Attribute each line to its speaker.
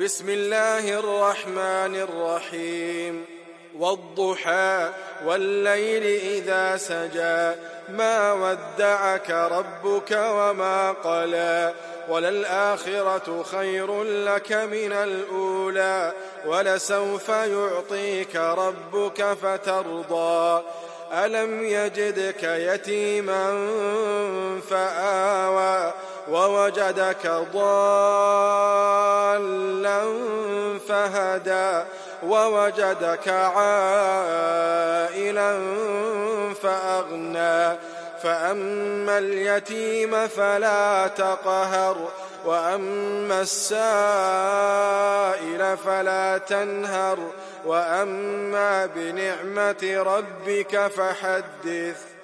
Speaker 1: بسم الله الرحمن الرحيم والضحى والليل إذا سجى ما ودعك ربك وما قلى وللآخرة خير لك من الأولى ولسوف يعطيك ربك فترضى ألم يجدك يتيما فآوى ووجدك ضالا فهدى ووجدك عائلا فأغنى فأما اليتيم فلا تقهر وأما السائل فلا تنهر وأما بنعمة ربك فحدث.